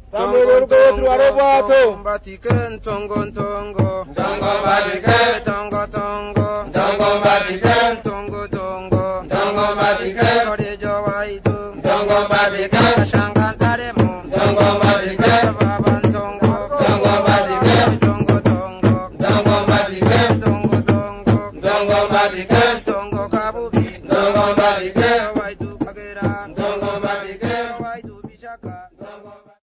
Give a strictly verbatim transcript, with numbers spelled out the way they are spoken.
Tongo tongo Batiken tongo tongo Tongo batiken Tongo tongo Tongo batiken Tongo tongo Tongo batiken Kore jawaitu Tongo batiken Shangan taremu Tongo batiken Baban tongo Tongo batiken Tongo tongo Tongo batiken Tongo tongo Tongo batiken Tongo kabuki Tongo batiken